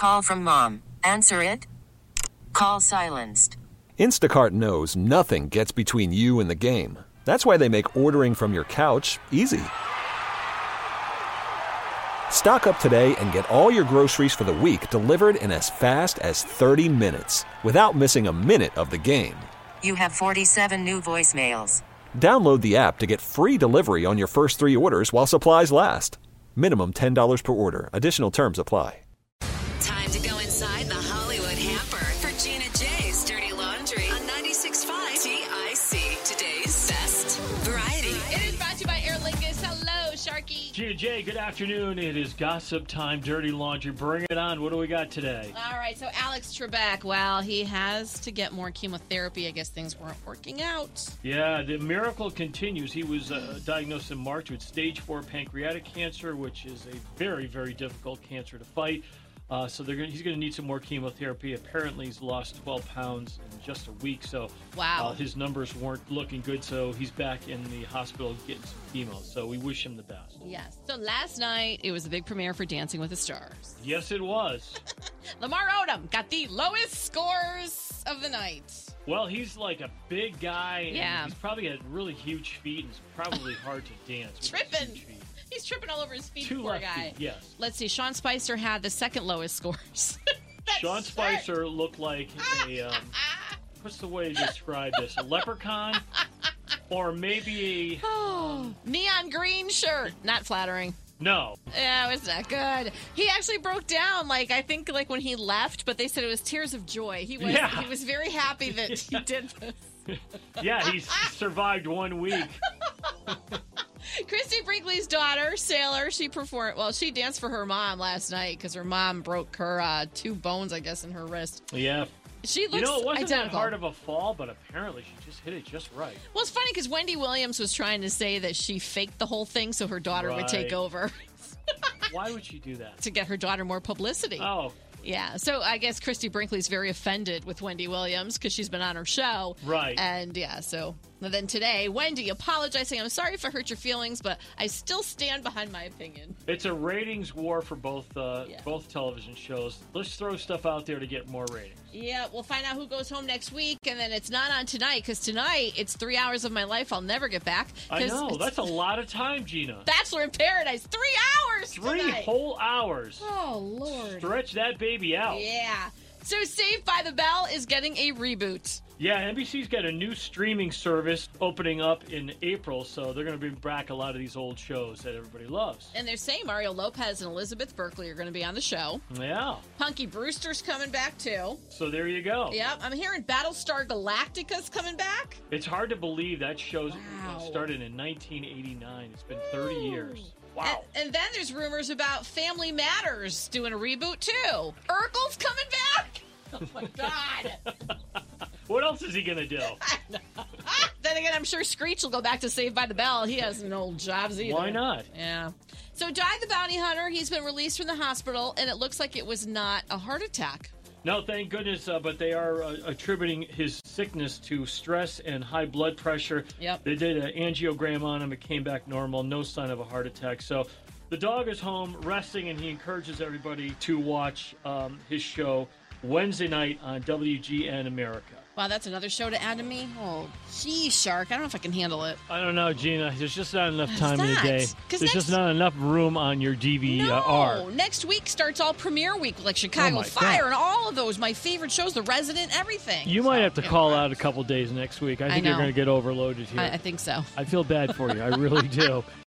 call from mom. Answer it. Call silenced. Instacart knows nothing gets between you and the game. That's why they make ordering from your couch easy. Stock up today and get all your groceries for the week delivered in as fast as 30 minutes without missing a minute of the game. You have 47 new voicemails. Download the app to get free delivery on your first 3 orders while supplies last. Minimum $10 per order. Additional terms apply. Time to go inside the Hollywood hamper for Gina J's Dirty Laundry on 96.5 TIC. Today's best variety. It is brought to you by Aer Lingus. Hello, Sharky. Gina J, good afternoon. It is gossip time, Dirty Laundry. Bring it on. What do we got today? All right, so Alex Trebek, well, he has to get more chemotherapy. I guess things weren't working out. Yeah, the miracle continues. He was diagnosed in March with stage 4 pancreatic cancer, which is a very, very difficult cancer to fight. So he's going to need some more chemotherapy. Apparently, he's lost 12 pounds in just a week. So wow. His numbers weren't looking good. So he's back in the hospital getting some chemo. So we wish him the best. Yes. So last night, it was a big premiere for Dancing with the Stars. Yes, it was. Lamar Odom got the lowest scores of the night. Well, he's like a big guy. Yeah. And he's probably got really huge feet, and it's probably hard to dance with Tripping. his huge feet. He's tripping all over his feet, Two poor left guy. feet, yes. Let's see. Sean Spicer had the second lowest scores. Sean Spicer looked like a, what's the way to describe this? A leprechaun? Or maybe a... neon green shirt. Not flattering. No. Yeah, it was not good. He actually broke down, I think when he left, but they said it was tears of joy. He was very happy that he did this. Yeah, he's survived 1 week. Christy Brinkley's daughter, Sailor, she performed. Well, she danced for her mom last night because her mom broke her 2 bones, I guess, in her wrist. Yeah. She looks it wasn't identical. that hard of a fall, but apparently she just hit it just right. Well, it's funny because Wendy Williams was trying to say that she faked the whole thing so her daughter would take over. Why would she do that? To get her daughter more publicity. Oh. Yeah, so I guess Christy Brinkley's very offended with Wendy Williams because she's been on her show. Right. And yeah, so then today, Wendy apologizing. I'm sorry if I hurt your feelings, but I still stand behind my opinion. It's a ratings war for both television shows. Let's throw stuff out there to get more ratings. Yeah, we'll find out who goes home next week, and then it's not on tonight because tonight it's 3 hours of my life I'll never get back. I know, that's a lot of time, Gina. Bachelor in Paradise, 3 hours 3 tonight. whole hours. Oh, Lord. Stretch that baby out. Yeah. So Saved by the Bell is getting a reboot. Yeah, NBC's got a new streaming service opening up in April, so they're going to bring back a lot of these old shows that everybody loves. And they're saying Mario Lopez and Elizabeth Berkley are going to be on the show. Yeah. Punky Brewster's coming back, too. So there you go. Yep, I'm hearing Battlestar Galactica's coming back. It's hard to believe that show started in 1989. It's been 30 years. Wow. And then there's rumors about Family Matters doing a reboot, too. Urkel's coming back? Oh, my God. What else is he going to do? Then again, I'm sure Screech will go back to Saved by the Bell. He has no jobs either. Why not? Yeah. So Di the Bounty Hunter, he's been released from the hospital, and it looks like it was not a heart attack. No, thank goodness, but they are attributing his sickness to stress and high blood pressure. Yep. They did an angiogram on him. It came back normal. No sign of a heart attack. So the dog is home resting, and he encourages everybody to watch his show Wednesday night on WGN America. Wow, that's another show to add to me? Oh, geez, Shark. I don't know if I can handle it. I don't know, Gina. There's just not enough time in the day. There's just not enough room on your DVR. No, next week starts all premiere week, like Chicago Fire and all of those. My favorite shows, The Resident, everything. You might have to call out a couple days next week. I think you're going to get overloaded here. I think so. I feel bad for you. I really do.